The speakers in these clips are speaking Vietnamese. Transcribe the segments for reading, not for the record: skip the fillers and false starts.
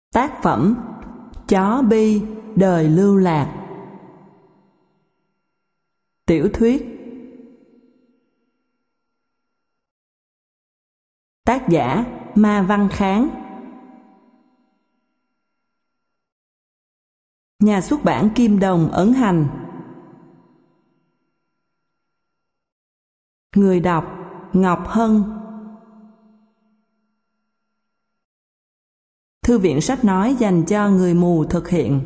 Tác phẩm Chó Bi đời lưu lạc. Tiểu thuyết. Tác giả Ma Văn Kháng. Nhà xuất bản Kim Đồng, Ấn Hành. Người đọc Ngọc Hân. Thư viện sách nói dành cho người mù thực hiện.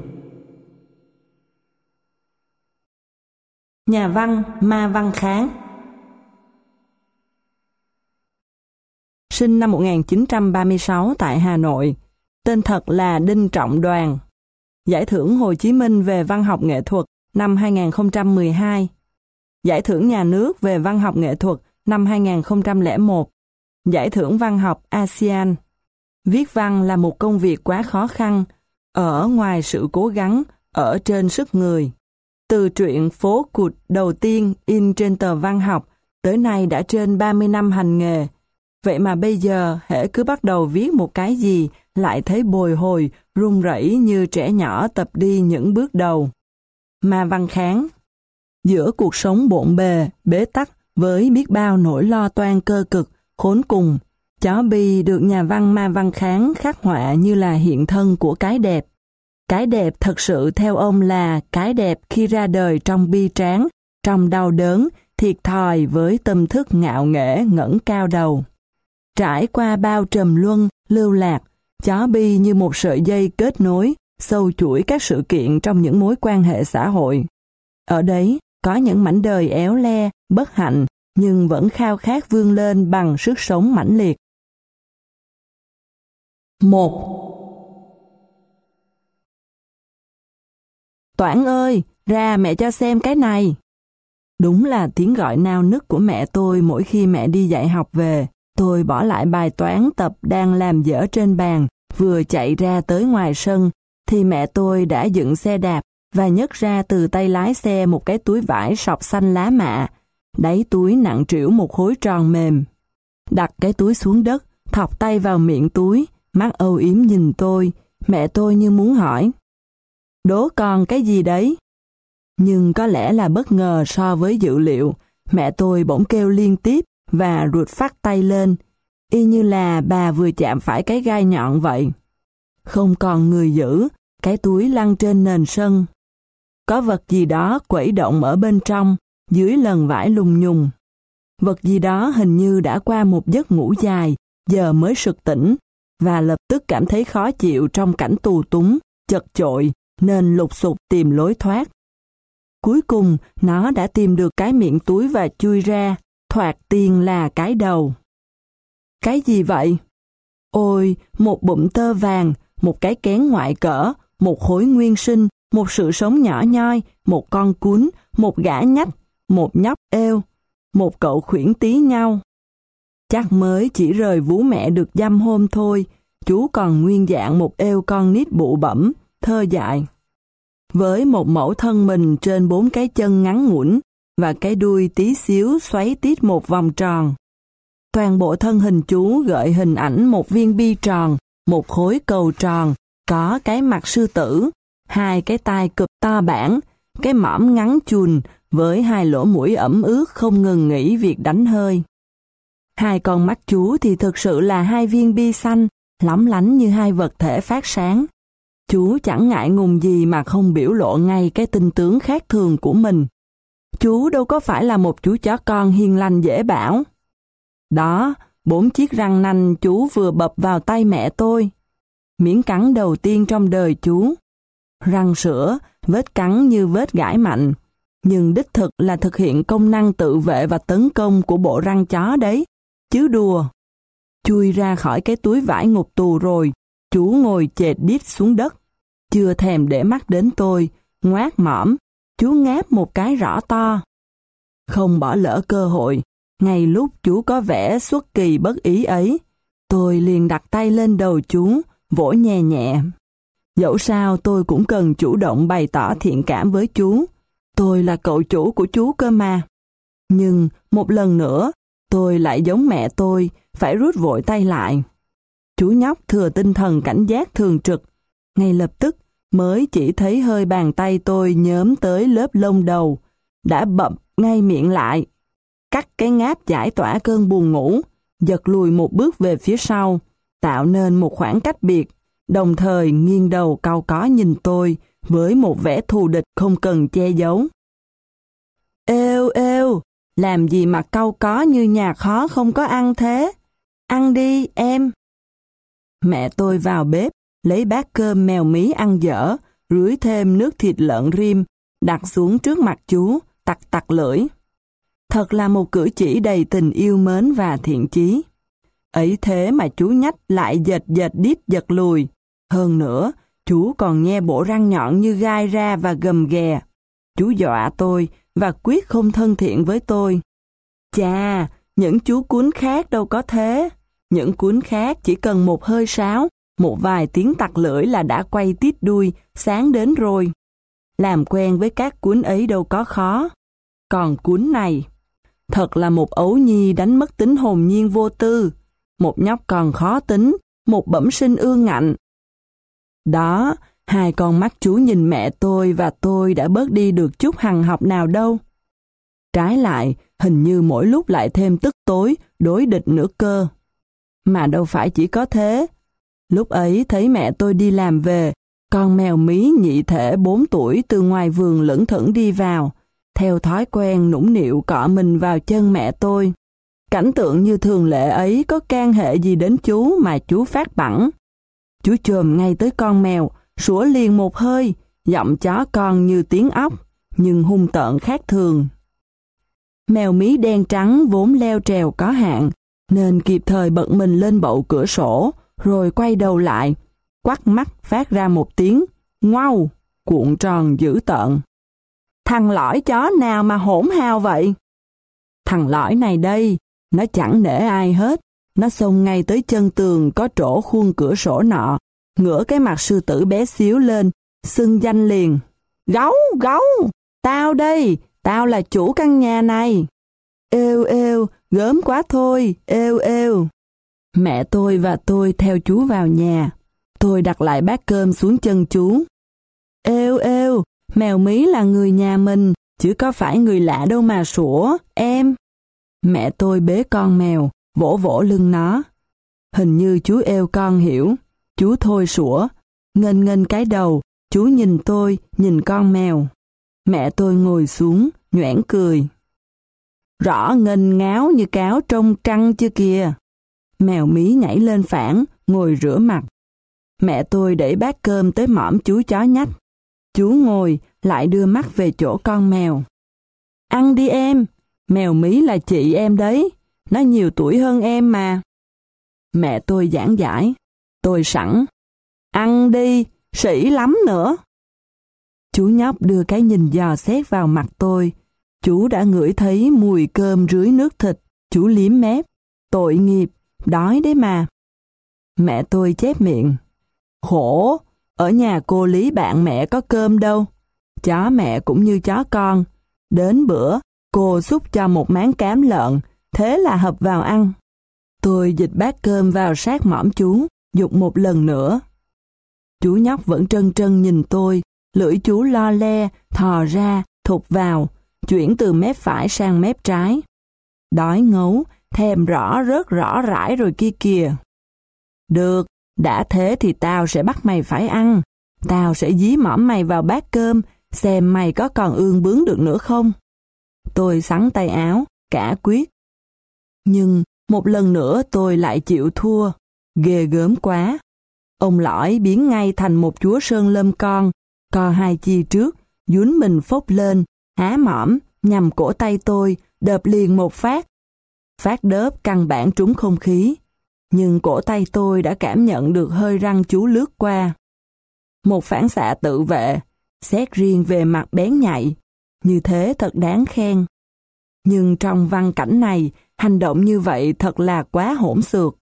Nhà văn Ma Văn Kháng. Sinh năm 1936 tại Hà Nội. Tên thật là Đinh Trọng Đoàn. Giải thưởng Hồ Chí Minh về văn học nghệ thuật năm 2012. Giải thưởng Nhà nước về văn học nghệ thuật năm 2001. Giải thưởng văn học ASEAN. Viết văn là một công việc quá khó khăn, ở ngoài sự cố gắng, ở trên sức người. Từ truyện Phố Cụt đầu tiên in trên tờ Văn học, tới nay đã trên 30 năm hành nghề. Vậy mà bây giờ, hễ cứ bắt đầu viết một cái gì, lại thấy bồi hồi, run rẩy như trẻ nhỏ tập đi những bước đầu. Ma Văn Kháng. Giữa cuộc sống bộn bề, bế tắc, với biết bao nỗi lo toan cơ cực, khốn cùng, Chó Bi được nhà văn Ma Văn Kháng khắc họa như là hiện thân của cái đẹp. Cái đẹp thật sự theo ông là cái đẹp khi ra đời trong bi tráng, trong đau đớn, thiệt thòi với tâm thức ngạo nghễ ngẩng cao đầu. Trải qua bao trầm luân, lưu lạc, Chó Bi như một sợi dây kết nối, sâu chuỗi các sự kiện trong những mối quan hệ xã hội. Ở đấy, có những mảnh đời éo le, bất hạnh, nhưng vẫn khao khát vươn lên bằng sức sống mãnh liệt. 1. Toản ơi, ra mẹ cho xem cái này. Đúng là tiếng gọi nao nức của mẹ tôi mỗi khi mẹ đi dạy học về. Tôi bỏ lại bài toán tập đang làm dở trên bàn, vừa chạy ra tới ngoài sân, thì mẹ tôi đã dựng xe đạp và nhấc ra từ tay lái xe một cái túi vải sọc xanh lá mạ. Đáy túi nặng trĩu một khối tròn mềm. Đặt cái túi xuống đất, thọc tay vào miệng túi, mắt âu yếm nhìn tôi, mẹ tôi như muốn hỏi. Đố con cái gì đấy? Nhưng có lẽ là bất ngờ so với dự liệu, mẹ tôi bỗng kêu liên tiếp và ruột phát tay lên, y như là bà vừa chạm phải cái gai nhọn vậy. Không còn người giữ, cái túi lăn trên nền sân. Có vật gì đó quẩy động ở bên trong, dưới lần vải lùng nhùng. Vật gì đó hình như đã qua một giấc ngủ dài, giờ mới sực tỉnh, và lập tức cảm thấy khó chịu trong cảnh tù túng, chật chội, nên lục sục tìm lối thoát. Cuối cùng, nó đã tìm được cái miệng túi và chui ra, thoạt tiên là cái đầu. Cái gì vậy? Ôi, một bụm tơ vàng, một cái kén ngoại cỡ, một khối nguyên sinh, một sự sống nhỏ nhoi, một con cún, một gã nhách, một nhóc êu, một cậu khuyển tí nhau. Chắc mới chỉ rời vú mẹ được dăm hôm thôi, chú còn nguyên dạng một êu con nít bụ bẫm, thơ dại. Với một mẫu thân mình trên 4 cái chân ngắn ngủn và cái đuôi tí xíu xoáy tít một vòng tròn. Toàn bộ thân hình chú gợi hình ảnh một viên bi tròn, một khối cầu tròn, có cái mặt sư tử, 2 cái tai cụp to bản, cái mõm ngắn chùn với 2 lỗ mũi ẩm ướt không ngừng nghỉ việc đánh hơi. 2 con mắt chú thì thực sự là 2 viên bi xanh, lóng lánh như 2 vật thể phát sáng. Chú chẳng ngại ngùng gì mà không biểu lộ ngay cái tinh tướng khác thường của mình. Chú đâu có phải là một chú chó con hiền lành dễ bảo. Đó, 4 chiếc răng nanh chú vừa bập vào tay mẹ tôi. Miếng cắn đầu tiên trong đời chú. Răng sữa, vết cắn như vết gãi mạnh. Nhưng đích thực là thực hiện công năng tự vệ và tấn công của bộ răng chó đấy. Chứ đùa. Chui ra khỏi cái túi vải ngục tù rồi, chú ngồi chệt đít xuống đất. Chưa thèm để mắt đến tôi, ngoác mõm, chú ngáp một cái rõ to. Không bỏ lỡ cơ hội, ngay lúc chú có vẻ xuất kỳ bất ý ấy, tôi liền đặt tay lên đầu chú, vỗ nhẹ nhẹ. Dẫu sao tôi cũng cần chủ động bày tỏ thiện cảm với chú. Tôi là cậu chủ của chú cơ mà. Nhưng một lần nữa, tôi lại giống mẹ tôi, phải rút vội tay lại. Chú nhóc thừa tinh thần cảnh giác thường trực, Ngay lập tức, mới chỉ thấy hơi bàn tay tôi nhớm tới lớp lông đầu, đã bậm ngay miệng lại. Cắt cái ngáp giải tỏa cơn buồn ngủ, giật lùi một bước về phía sau, tạo nên một khoảng cách biệt, đồng thời nghiêng đầu cau có nhìn tôi với một vẻ thù địch không cần che giấu. Êu êu, làm gì mà cau có như nhà khó không có ăn thế? Ăn đi em. Mẹ tôi vào bếp, lấy bát cơm mèo mí ăn dở, rưới thêm nước thịt lợn rim, đặt xuống trước mặt chú, tặc tặc lưỡi. Thật là một cử chỉ đầy tình yêu mến và thiện chí. Ấy thế mà chú nhách lại dệt đít giật lùi. Hơn nữa, chú còn nhe bộ răng nhọn như gai ra và gầm ghè. Chú dọa tôi và quyết không thân thiện với tôi. Chà, những chú cún khác đâu có thế. Những cún khác chỉ cần một hơi sáo, một vài tiếng tặc lưỡi là đã quay tít đuôi, sáng đến rồi. Làm quen với các cún ấy đâu có khó. Còn cún này, thật là một ấu nhi đánh mất tính hồn nhiên vô tư. Một nhóc còn khó tính, một bẩm sinh ương ngạnh. Đó, hai con mắt chú nhìn mẹ tôi và tôi đã bớt đi được chút hằn học nào đâu. Trái lại, hình như mỗi lúc lại thêm tức tối, đối địch nữa cơ. Mà đâu phải chỉ có thế. Lúc ấy thấy mẹ tôi đi làm về, con mèo mí nhị thể 4 tuổi từ ngoài vườn lững thững đi vào, theo thói quen nũng nịu cọ mình vào chân mẹ tôi. Cảnh tượng như thường lệ ấy có can hệ gì đến chú mà chú phát bẵng. Chú chồm ngay tới con mèo, sủa liền một hơi, giọng chó con như tiếng ốc, nhưng hung tợn khác thường. Mèo mí đen trắng vốn leo trèo có hạn, nên kịp thời bật mình lên bậu cửa sổ, rồi quay đầu lại, quắt mắt phát ra một tiếng, ngoau, cuộn tròn dữ tợn. Thằng lõi chó nào mà hỗn hào vậy? Thằng lõi này đây, nó chẳng nể ai hết, nó xông ngay tới chân tường có trổ khuôn cửa sổ nọ, ngửa cái mặt sư tử bé xíu lên, xưng danh liền. Gấu, gấu, tao đây, tao là chủ căn nhà này. Êu êu, gớm quá thôi, êu êu. Mẹ tôi và tôi theo chú vào nhà. Tôi đặt lại bát cơm xuống chân chú. Êu êu, mèo mí là người nhà mình, chứ có phải người lạ đâu mà sủa, em. Mẹ tôi bế con mèo, vỗ vỗ lưng nó. Hình như chú êu con hiểu. Chú thôi sủa, nghênh nghênh cái đầu, chú nhìn tôi, nhìn con mèo. Mẹ tôi ngồi xuống, nhoẻn cười. Rõ nghênh ngáo như cáo trông trăng chưa kìa. Mèo mí nhảy lên phản, ngồi rửa mặt. Mẹ tôi đẩy bát cơm tới mõm chú chó nhách. Chú ngồi, lại đưa mắt về chỗ con mèo. Ăn đi em, mèo mí là chị em đấy, nó nhiều tuổi hơn em mà. Mẹ tôi giảng giải, tôi sẵn. Ăn đi, sĩ lắm nữa. Chú nhóc đưa cái nhìn dò xét vào mặt tôi. Chú đã ngửi thấy mùi cơm rưới nước thịt, chú liếm mép. Tội nghiệp, đói đấy mà. Mẹ tôi chép miệng. Khổ, ở nhà cô Lý bạn mẹ có cơm đâu. Chó mẹ cũng như chó con. Đến bữa, cô xúc cho một máng cám lợn, thế là hập vào ăn. Tôi dịch bát cơm vào sát mõm chú, dục một lần nữa. Chú nhóc vẫn trân trân nhìn tôi, lưỡi chú lo le, thò ra, thụt vào, chuyển từ mép phải sang mép trái. Đói ngấu, thèm rõ rớt rõ rãi rồi kia kìa. Được, đã thế thì tao sẽ bắt mày phải ăn. Tao sẽ dí mõm mày vào bát cơm, xem mày có còn ương bướng được nữa không. Tôi xắn tay áo, cả quyết. Nhưng một lần nữa tôi lại chịu thua. Ghê gớm quá. Ông lõi biến ngay thành một chúa sơn lâm con, co hai chi trước, dúi mình phốc lên, há mõm, nhằm cổ tay tôi, đợp liền một phát. Phát đớp căn bản trúng không khí, nhưng cổ tay tôi đã cảm nhận được hơi răng chú lướt qua. Một phản xạ tự vệ, xét riêng về mặt bén nhạy, như thế thật đáng khen. Nhưng trong văn cảnh này, hành động như vậy thật là quá hỗn xược.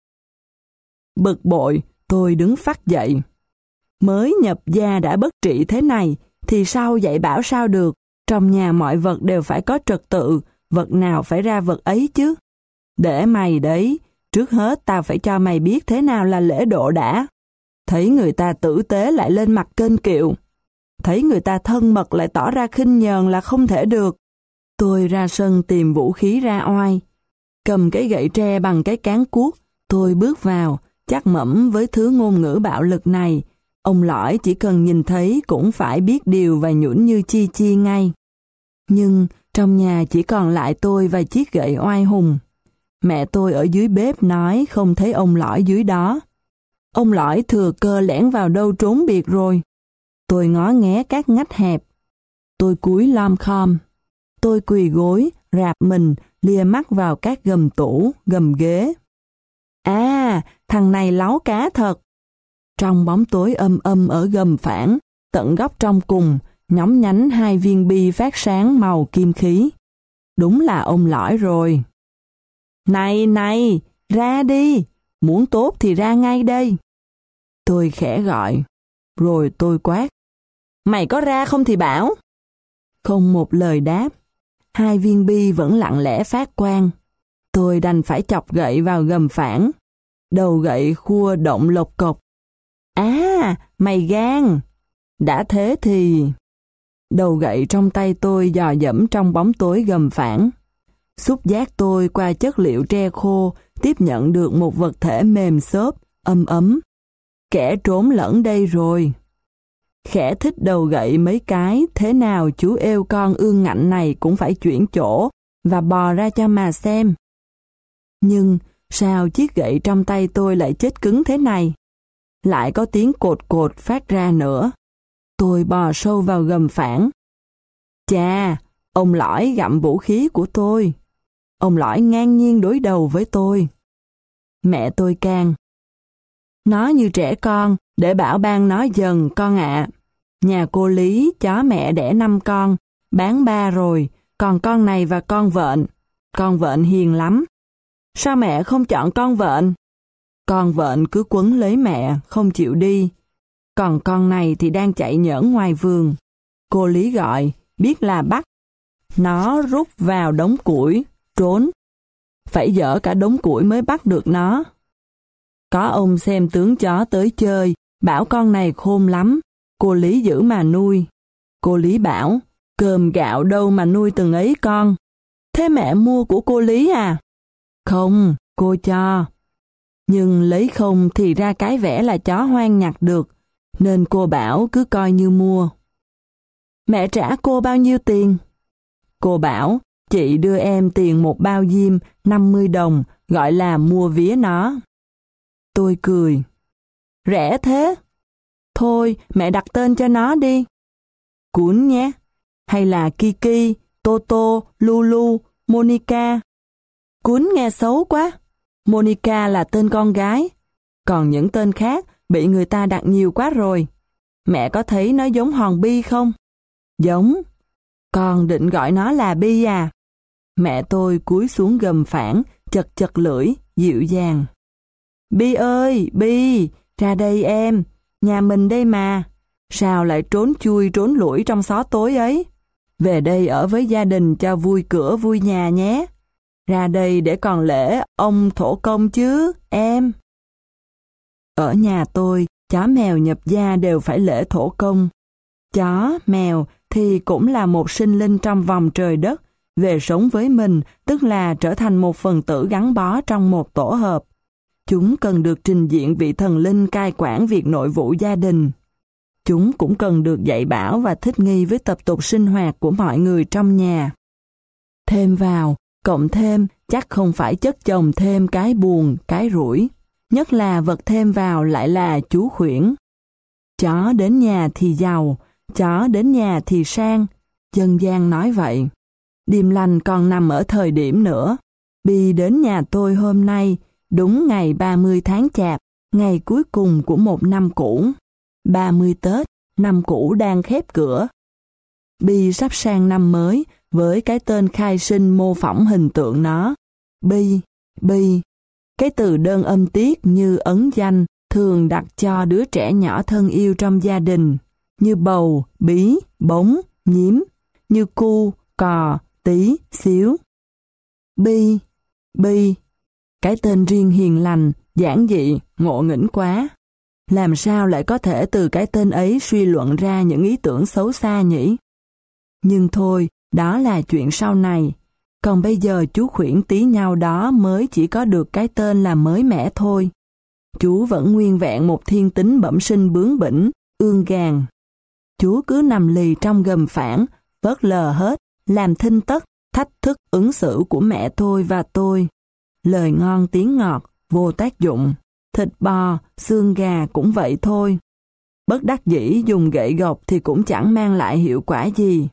Bực bội, tôi đứng phắt dậy. Mới nhập gia đã bất trị thế này, thì sau dạy bảo sao được, trong nhà mọi vật đều phải có trật tự, vật nào phải ra vật ấy chứ. Để mày đấy, trước hết tao phải cho mày biết thế nào là lễ độ đã. Thấy người ta tử tế lại lên mặt kênh kiệu. Thấy người ta thân mật lại tỏ ra khinh nhờn là không thể được. Tôi ra sân tìm vũ khí ra oai. Cầm cái gậy tre bằng cái cán cuốc, tôi bước vào, chắc mẩm với thứ ngôn ngữ bạo lực này. Ông lõi chỉ cần nhìn thấy cũng phải biết điều và nhũn như chi chi ngay. Nhưng trong nhà chỉ còn lại tôi và chiếc gậy oai hùng. Mẹ tôi ở dưới bếp nói không thấy ông lõi dưới đó. Ông lõi thừa cơ lẻn vào đâu trốn biệt rồi. Tôi ngó nghé các ngách hẹp. Tôi cúi lom khom. Tôi quỳ gối, rạp mình, lia mắt vào các gầm tủ, gầm ghế. À, thằng này láu cá thật. Trong bóng tối âm ở gầm phản, tận góc trong cùng, nhóng nhánh 2 viên bi phát sáng màu kim khí. Đúng là ông lõi rồi. Này, ra đi, muốn tốt thì ra ngay đây. Tôi khẽ gọi, rồi tôi quát. Mày có ra không thì bảo. Không một lời đáp. 2 viên bi vẫn lặng lẽ phát quang. Tôi đành phải chọc gậy vào gầm phản. Đầu gậy khua động lộc cộc. À, mày gan. Đã thế thì... Đầu gậy trong tay tôi dò dẫm trong bóng tối gầm phản. Xúc giác tôi qua chất liệu tre khô tiếp nhận được một vật thể mềm xốp, ấm. Kẻ trốn lẫn đây rồi. Khẽ thích đầu gậy mấy cái, thế nào chú êu con ương ngạnh này cũng phải chuyển chỗ và bò ra cho mà xem. Nhưng sao chiếc gậy trong tay tôi lại chết cứng thế này? Lại có tiếng cột cột phát ra nữa. Tôi bò sâu vào gầm phản. Chà, ông lõi gặm vũ khí của tôi. Ông lõi ngang nhiên đối đầu với tôi. Mẹ tôi can. Nói như trẻ con, để bảo ban nói dần con ạ. Nhà cô Lý, chó mẹ đẻ 5 con, bán 3 rồi, còn con này và con vợn. Con vợn hiền lắm. Sao mẹ không chọn con vợn? Con vợn cứ quấn lấy mẹ, không chịu đi. Còn con này thì đang chạy nhởn ngoài vườn. Cô Lý gọi, biết là bắt. Nó rút vào đống củi, trốn. Phải dỡ cả đống củi mới bắt được nó. Có ông xem tướng chó tới chơi, bảo con này khôn lắm. Cô Lý giữ mà nuôi. Cô Lý bảo, cơm gạo đâu mà nuôi từng ấy con. Thế mẹ mua của cô Lý à? Không, cô cho. Nhưng lấy không thì ra cái vẻ là chó hoang nhặt được, nên cô bảo cứ coi như mua. Mẹ trả cô bao nhiêu tiền? Cô bảo, chị đưa em tiền một bao diêm 50 đồng, gọi là mua vía nó. Tôi cười. Rẻ thế? Thôi, mẹ đặt tên cho nó đi. Cún nhé. Hay là Kiki, Toto, Lulu, Monica. Cún nghe xấu quá. Monica là tên con gái. Còn những tên khác bị người ta đặt nhiều quá rồi. Mẹ có thấy nó giống hòn bi không? Giống. Con định gọi nó là Bi à? Mẹ tôi cúi xuống gầm phản, chật lưỡi, dịu dàng. Bi ơi, Bi, ra đây em, nhà mình đây mà. Sao lại trốn chui trốn lủi trong xó tối ấy? Về đây ở với gia đình cho vui cửa vui nhà nhé. Ra đây để còn lễ ông thổ công chứ, em. Ở nhà tôi, chó mèo nhập gia đều phải lễ thổ công. Chó, mèo thì cũng là một sinh linh trong vòng trời đất, về sống với mình, tức là trở thành một phần tử gắn bó trong một tổ hợp. Chúng cần được trình diện vị thần linh cai quản việc nội vụ gia đình. Chúng cũng cần được dạy bảo và thích nghi với tập tục sinh hoạt của mọi người trong nhà. Thêm vào, cộng thêm, chắc không phải chất chồng thêm cái buồn, cái rủi. Nhất là vật thêm vào lại là chú khuyển. Chó đến nhà thì giàu, chó đến nhà thì sang. Dân gian nói vậy. Điềm lành còn nằm ở thời điểm nữa. Bi đến nhà tôi hôm nay, đúng ngày 30 tháng Chạp, ngày cuối cùng của một năm cũ. 30 Tết, năm cũ đang khép cửa. Bi sắp sang năm mới với cái tên khai sinh mô phỏng hình tượng nó. Bi. Cái từ đơn âm tiết như ấn danh thường đặt cho đứa trẻ nhỏ thân yêu trong gia đình, như bầu, bí, bóng, nhím, như cu, cò, tí, xíu. Bi. Cái tên riêng hiền lành, giản dị, ngộ nghĩnh quá. Làm sao lại có thể từ cái tên ấy suy luận ra những ý tưởng xấu xa nhỉ? Nhưng thôi, đó là chuyện sau này. Còn bây giờ chú khuyển tí nhau đó mới chỉ có được cái tên là mới mẻ thôi. Chú vẫn nguyên vẹn một thiên tính bẩm sinh bướng bỉnh, ương gàn. Chú cứ nằm lì trong gầm phản, vớt lờ hết, làm thinh tất, thách thức ứng xử của mẹ tôi và tôi. Lời ngon tiếng ngọt, vô tác dụng. Thịt bò, xương gà cũng vậy thôi. Bất đắc dĩ dùng gậy gộc thì cũng chẳng mang lại hiệu quả gì.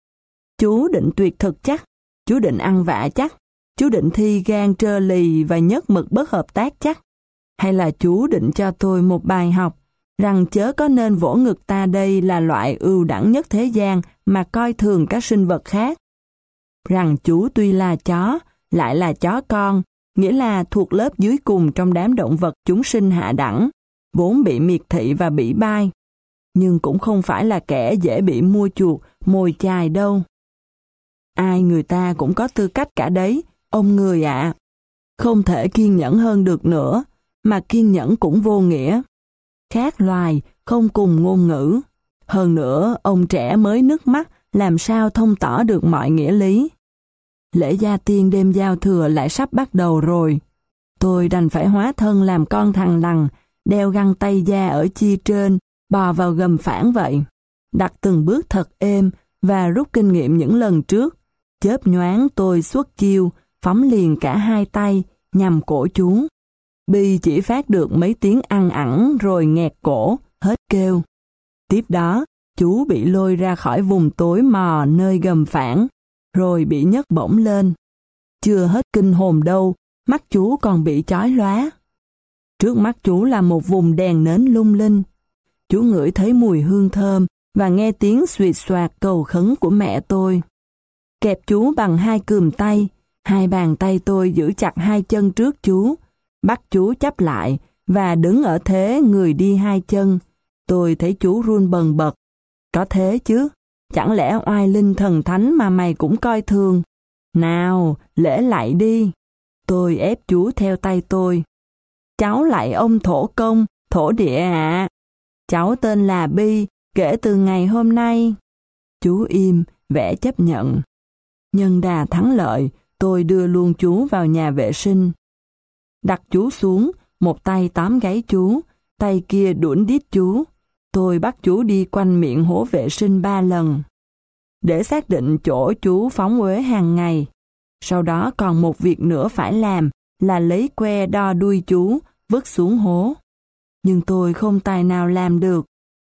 Chú định tuyệt thực chắc, chú định ăn vạ chắc, chú định thi gan trơ lì và nhất mực bất hợp tác chắc. Hay là chú định cho tôi một bài học, rằng chớ có nên vỗ ngực ta đây là loại ưu đẳng nhất thế gian mà coi thường các sinh vật khác. Rằng chú tuy là chó, lại là chó con, nghĩa là thuộc lớp dưới cùng trong đám động vật chúng sinh hạ đẳng, vốn bị miệt thị và bỉ bai. Nhưng cũng không phải là kẻ dễ bị mua chuộc, mồi chài đâu. Ai người ta cũng có tư cách cả đấy, ông người ạ. Không thể kiên nhẫn hơn được nữa, mà kiên nhẫn cũng vô nghĩa. Khác loài, không cùng ngôn ngữ. Hơn nữa, ông trẻ mới nước mắt, làm sao thông tỏ được mọi nghĩa lý. Lễ gia tiên đêm giao thừa lại sắp bắt đầu rồi. Tôi đành phải hóa thân làm con thằng lằn, đeo găng tay da ở chi trên, bò vào gầm phản vậy. Đặt từng bước thật êm và rút kinh nghiệm những lần trước. Chớp nhoáng tôi xuất chiêu, phóng liền cả hai tay, nhằm cổ chú. Bi chỉ phát được mấy tiếng ăn ẳng rồi nghẹt cổ, hết kêu. Tiếp đó, chú bị lôi ra khỏi vùng tối mò nơi gầm phản, rồi bị nhấc bổng lên. Chưa hết kinh hồn đâu, mắt chú còn bị chói lóa. Trước mắt chú là một vùng đèn nến lung linh. Chú ngửi thấy mùi hương thơm và nghe tiếng xuỵt xoạc cầu khấn của mẹ tôi. Kẹp chú bằng hai cườm tay, hai bàn tay tôi giữ chặt hai chân trước chú, bắt chú chắp lại và đứng ở thế người đi hai chân. Tôi thấy chú run bần bật. Có thế chứ, chẳng lẽ oai linh thần thánh mà mày cũng coi thường? Nào, lễ lạy đi. Tôi ép chú theo tay tôi. Cháu lạy ông thổ công, thổ địa ạ. Cháu tên là Bi, kể từ ngày hôm nay. Chú im, vẻ chấp nhận. Nhân đà thắng lợi, tôi đưa luôn chú vào nhà vệ sinh. Đặt chú xuống, một tay tóm gáy chú, tay kia đuổi đít chú. Tôi bắt chú đi quanh miệng hố vệ sinh 3 lần. Để xác định chỗ chú phóng uế hàng ngày. Sau đó còn một việc nữa phải làm là lấy que đo đuôi chú, vứt xuống hố. Nhưng tôi không tài nào làm được.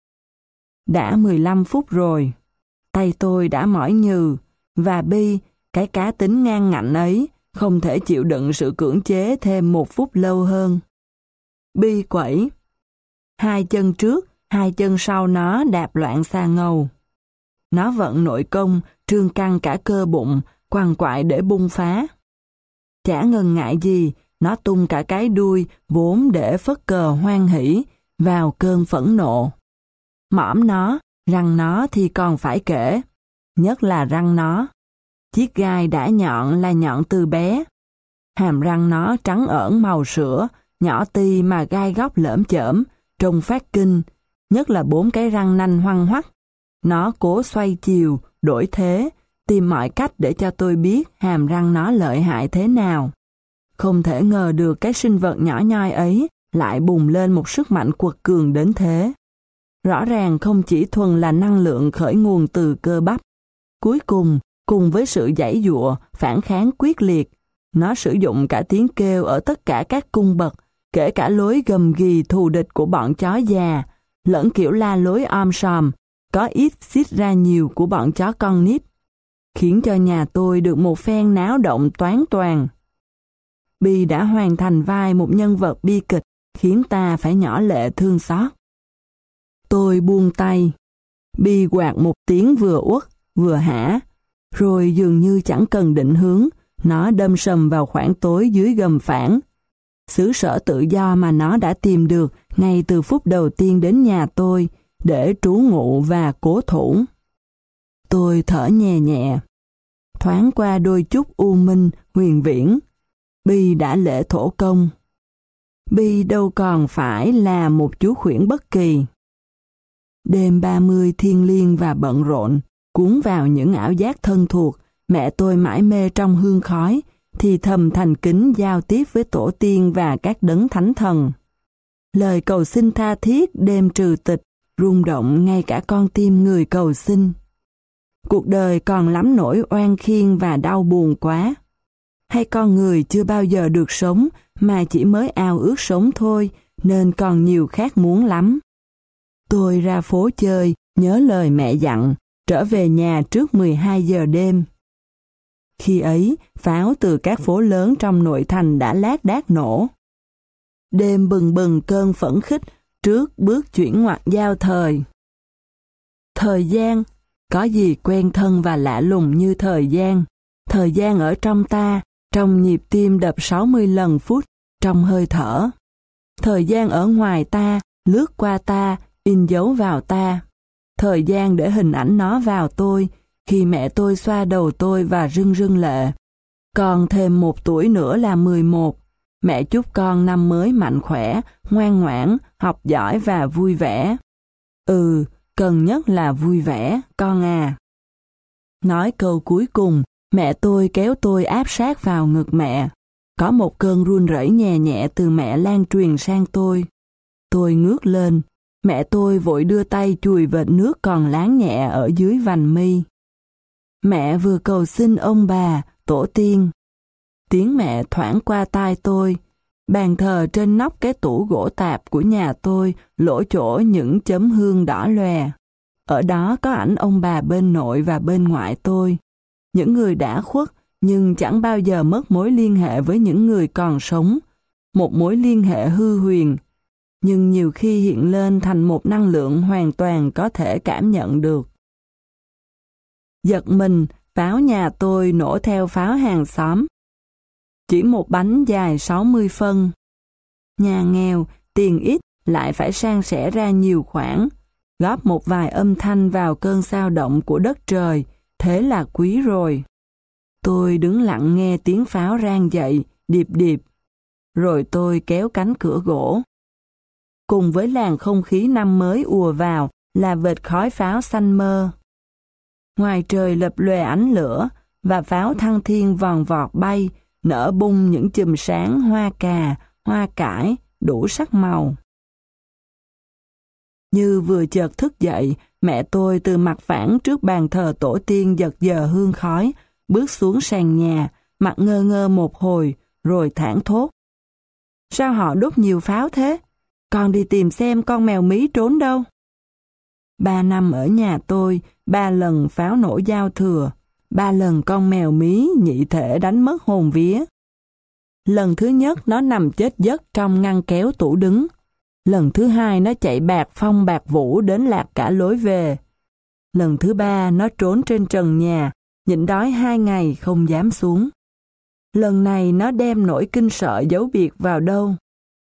Đã 15 phút rồi. Tay tôi đã mỏi nhừ, và Bi, cái cá tính ngang ngạnh ấy, không thể chịu đựng sự cưỡng chế thêm 1 phút lâu hơn. Bi quẩy. Hai chân trước, hai chân sau nó đạp loạn xà ngầu. Nó vận nội công, trương căng cả cơ bụng, quằn quại để bung phá. Chả ngần ngại gì, nó tung cả cái đuôi vốn để phất cờ hoan hỷ vào cơn phẫn nộ. Mõm nó, răng nó thì còn phải kể, nhất là răng nó. Chiếc gai đã nhọn là nhọn từ bé. Hàm răng nó trắng ởn màu sữa, nhỏ ti mà gai góc lởm chởm, trông phát kinh, nhất là 4 cái răng nanh hoăn hoắt. Nó cố xoay chiều, đổi thế, tìm mọi cách để cho tôi biết hàm răng nó lợi hại thế nào. Không thể ngờ được cái sinh vật nhỏ nhoi ấy lại bùng lên một sức mạnh quật cường đến thế. Rõ ràng không chỉ thuần là năng lượng khởi nguồn từ cơ bắp. Cuối cùng, cùng với sự giãy giụa, phản kháng quyết liệt, nó sử dụng cả tiếng kêu ở tất cả các cung bậc, kể cả lối gầm ghì thù địch của bọn chó già, lẫn kiểu la lối om sòm, có ít xít ra nhiều của bọn chó con nít, khiến cho nhà tôi được một phen náo động toán toàng. Bi đã hoàn thành vai một nhân vật bi kịch, khiến ta phải nhỏ lệ thương xót. Tôi buông tay. Bi quạt một tiếng vừa uất, vừa hả, rồi dường như chẳng cần định hướng, nó đâm sầm vào khoảng tối dưới gầm phản. Xứ sở tự do mà nó đã tìm được ngay từ phút đầu tiên đến nhà tôi, để trú ngụ và cố thủ. Tôi thở nhẹ nhẹ. Thoáng qua đôi chút u minh, huyền viễn. Bi đã lễ thổ công. Bi đâu còn phải là một chú khuyển bất kỳ. Đêm 30 thiêng liêng và bận rộn, cuốn vào những ảo giác thân thuộc, mẹ tôi mải mê trong hương khói, thì thầm thành kính giao tiếp với tổ tiên và các đấng thánh thần. Lời cầu xin tha thiết đêm trừ tịch, rung động ngay cả con tim người cầu xin. Cuộc đời còn lắm nỗi oan khiên và đau buồn quá. Hay con người chưa bao giờ được sống mà chỉ mới ao ước sống thôi, nên còn nhiều khát muốn lắm. Tôi ra phố chơi, nhớ lời mẹ dặn, trở về nhà trước 12 giờ đêm. Khi ấy, pháo từ các phố lớn trong nội thành đã lác đác nổ. Đêm bừng bừng cơn phẫn khích trước bước chuyển ngoặt giao thời. Thời gian, có gì quen thân và lạ lùng như thời gian. Thời gian ở trong ta, trong nhịp tim đập 60 lần phút, trong hơi thở. Thời gian ở ngoài ta, lướt qua ta, in dấu vào ta. Thời gian để hình ảnh nó vào tôi, khi mẹ tôi xoa đầu tôi và rưng rưng lệ. Còn thêm 1 tuổi nữa là 11. Mẹ chúc con năm mới mạnh khỏe, ngoan ngoãn, học giỏi và vui vẻ. Cần nhất là vui vẻ, con à. Nói câu cuối cùng, mẹ tôi kéo tôi áp sát vào ngực mẹ. Có một cơn run rẩy nhẹ nhẹ từ mẹ lan truyền sang tôi. Tôi ngước lên, mẹ tôi vội đưa tay chùi vệt nước còn láng nhẹ ở dưới vành mi. Mẹ vừa cầu xin ông bà, tổ tiên. Tiếng mẹ thoảng qua tai tôi. Bàn thờ trên nóc cái tủ gỗ tạp của nhà tôi lỗ chỗ những chấm hương đỏ lòe. Ở đó có ảnh ông bà bên nội và bên ngoại tôi. Những người đã khuất nhưng chẳng bao giờ mất mối liên hệ với những người còn sống. Một mối liên hệ hư huyền, nhưng nhiều khi hiện lên thành một năng lượng hoàn toàn có thể cảm nhận được. Giật mình, pháo nhà tôi nổ theo pháo hàng xóm. Chỉ một bánh dài 60 phân. Nhà nghèo, tiền ít lại phải san sẻ ra nhiều khoản, góp một vài âm thanh vào cơn xao động của đất trời, thế là quý rồi. Tôi đứng lặng nghe tiếng pháo rang dậy, điệp điệp. Rồi tôi kéo cánh cửa gỗ. Cùng với làn không khí năm mới ùa vào là vệt khói pháo xanh mơ. Ngoài trời lập lòe ánh lửa và pháo thăng thiên vòn vọt bay, nở bung những chùm sáng hoa cà, hoa cải, đủ sắc màu. Như vừa chợt thức dậy, mẹ tôi từ mặt phản trước bàn thờ tổ tiên giật giờ hương khói, bước xuống sàn nhà, mặt ngơ ngơ một hồi, rồi thảng thốt. Sao họ đốt nhiều pháo thế? Con đi tìm xem con mèo mí trốn đâu. 3 năm ở nhà tôi, 3 lần pháo nổ giao thừa, 3 lần con mèo mí nhị thể đánh mất hồn vía. Lần thứ nhất nó nằm chết giấc trong ngăn kéo tủ đứng. Lần thứ hai nó chạy bạc phong bạc vũ đến lạc cả lối về. Lần thứ ba nó trốn trên trần nhà, nhịn đói 2 ngày không dám xuống. Lần này nó đem nỗi kinh sợ giấu biệt vào đâu.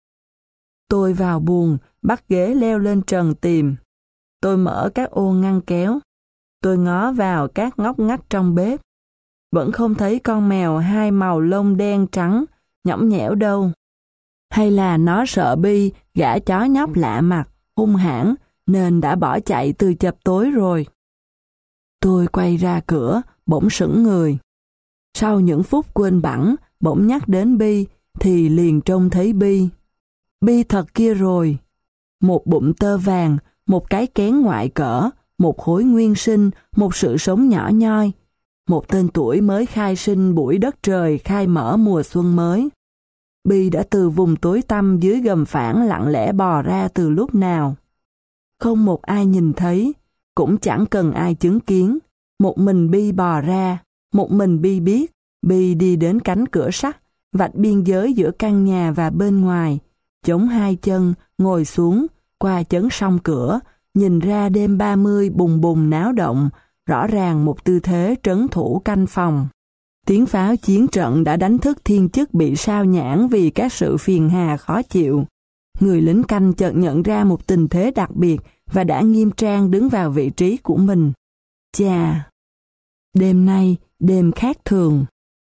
Tôi vào buồng, bắt ghế leo lên trần tìm. Tôi mở các ô ngăn kéo. Tôi ngó vào các ngóc ngách trong bếp. Vẫn không thấy con mèo 2 màu lông đen trắng, nhõng nhẽo đâu. Hay là nó sợ Bi, gã chó nhóc lạ mặt, hung hãn, nên đã bỏ chạy từ chập tối rồi. Tôi quay ra cửa, bỗng sững người. Sau những phút quên bẵng, bỗng nhắc đến Bi, thì liền trông thấy Bi. Bi thật kia rồi. Một bụng tơ vàng, một cái kén ngoại cỡ, một khối nguyên sinh, một sự sống nhỏ nhoi. Một tên tuổi mới khai sinh buổi đất trời khai mở mùa xuân mới. Bi đã từ vùng tối tăm dưới gầm phản lặng lẽ bò ra từ lúc nào. Không một ai nhìn thấy, cũng chẳng cần ai chứng kiến. Một mình Bi bò ra, một mình Bi biết. Bi đi đến cánh cửa sắt, vạch biên giới giữa căn nhà và bên ngoài, chống 2 chân, ngồi xuống, qua chấn song cửa, nhìn ra đêm 30 bùng bùng náo động, rõ ràng một tư thế trấn thủ canh phòng. Tiếng pháo chiến trận đã đánh thức thiên chức bị sao nhãng vì các sự phiền hà khó chịu. Người lính canh chợt nhận ra một tình thế đặc biệt và đã nghiêm trang đứng vào vị trí của mình. Chà! Đêm nay, đêm khác thường.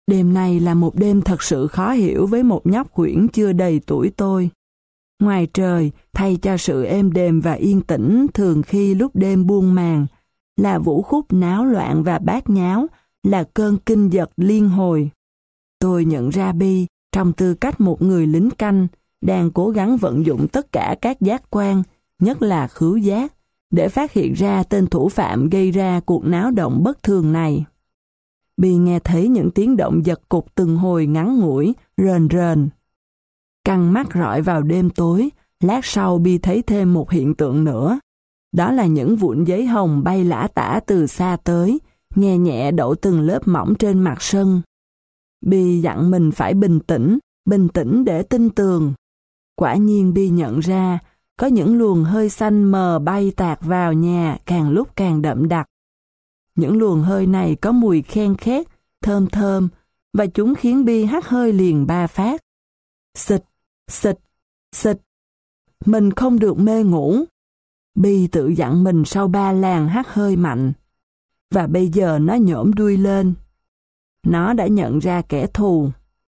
Đêm này là một đêm thật sự khó hiểu với một nhóc quyển chưa đầy tuổi tôi. Ngoài trời, thay cho sự êm đềm và yên tĩnh thường khi lúc đêm buông màn, là vũ khúc náo loạn và bát nháo, là cơn kinh giật liên hồi. Tôi nhận ra Bi, trong tư cách một người lính canh, đang cố gắng vận dụng tất cả các giác quan, nhất là khứu giác, để phát hiện ra tên thủ phạm gây ra cuộc náo động bất thường này. Bi nghe thấy những tiếng động giật cục từng hồi ngắn ngủi, rền rền. Căng mắt rọi vào đêm tối, lát sau Bi thấy thêm một hiện tượng nữa. Đó là những vụn giấy hồng bay lả tả từ xa tới, nhẹ nhẹ đậu từng lớp mỏng trên mặt sân. Bi dặn mình phải bình tĩnh để tin tường. Quả nhiên Bi nhận ra, có những luồng hơi xanh mờ bay tạt vào nhà càng lúc càng đậm đặc. Những luồng hơi này có mùi khen khét, thơm thơm, và chúng khiến Bi hắt hơi liền 3 phát. Xịt, xịt, xịt. Mình không được mê ngủ. Bi tự dặn mình sau 3 làn hắt hơi mạnh. Và bây giờ nó nhổm đuôi lên. Nó đã nhận ra kẻ thù.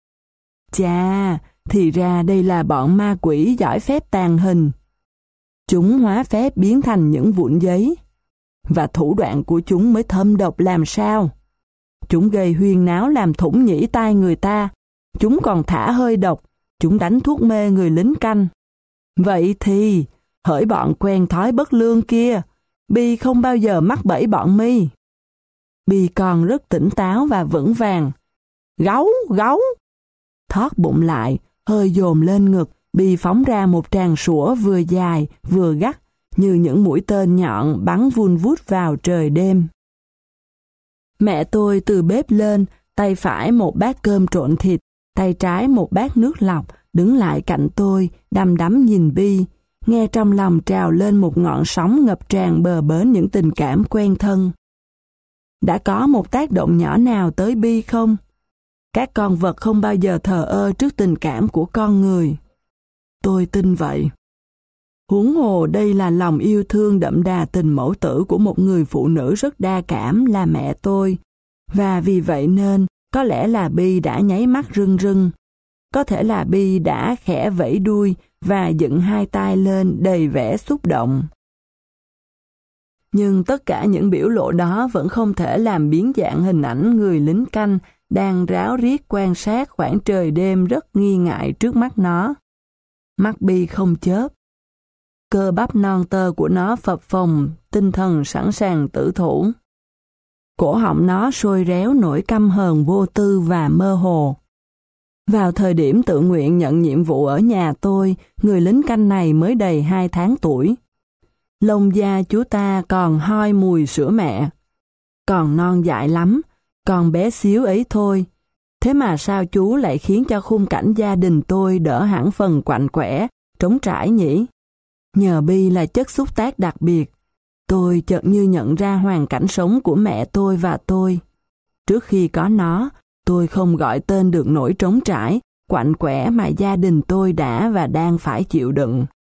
Chà, thì ra đây là bọn ma quỷ giỏi phép tàn hình. Chúng hóa phép biến thành những vụn giấy. Và thủ đoạn của chúng mới thâm độc làm sao. Chúng gây huyên náo làm thủng nhĩ tai người ta. Chúng còn thả hơi độc. Chúng đánh thuốc mê người lính canh. Vậy thì, hỡi bọn quen thói bất lương kia, Bi không bao giờ mắc bẫy bọn mi. Bi còn rất tỉnh táo và vững vàng. Gấu, gấu! Thót bụng lại, hơi dồn lên ngực, Bi phóng ra một tràng sủa vừa dài, vừa gắt, như những mũi tên nhọn bắn vun vút vào trời đêm. Mẹ tôi từ bếp lên, tay phải một bát cơm trộn thịt, tay trái một bát nước lọc, đứng lại cạnh tôi, đăm đắm nhìn Bi, nghe trong lòng trào lên một ngọn sóng ngập tràn bờ bến những tình cảm quen thân. Đã có một tác động nhỏ nào tới Bi không? Các con vật không bao giờ thờ ơ trước tình cảm của con người. Tôi tin vậy. Huống hồ đây là lòng yêu thương đậm đà tình mẫu tử của một người phụ nữ rất đa cảm là mẹ tôi. Và vì vậy nên, có lẽ là Bi đã nháy mắt rưng rưng. Có thể là Bi đã khẽ vẫy đuôi và dựng 2 tay lên đầy vẻ xúc động. Nhưng tất cả những biểu lộ đó vẫn không thể làm biến dạng hình ảnh người lính canh đang ráo riết quan sát khoảng trời đêm rất nghi ngại trước mắt nó. Mắt Bi không chớp. Cơ bắp non tơ của nó phập phồng, tinh thần sẵn sàng tử thủ. Cổ họng nó sôi réo nỗi căm hờn vô tư và mơ hồ. Vào thời điểm tự nguyện nhận nhiệm vụ ở nhà tôi, người lính canh này mới đầy 2 tháng tuổi. Lông da chú ta còn hoi mùi sữa mẹ. Còn non dại lắm, còn bé xíu ấy thôi. Thế mà sao chú lại khiến cho khung cảnh gia đình tôi đỡ hẳn phần quạnh quẻ, trống trải nhỉ? Nhờ Bi là chất xúc tác đặc biệt, tôi chợt như nhận ra hoàn cảnh sống của mẹ tôi và tôi. Trước khi có nó, tôi không gọi tên được nỗi trống trải, quạnh quẻ mà gia đình tôi đã và đang phải chịu đựng.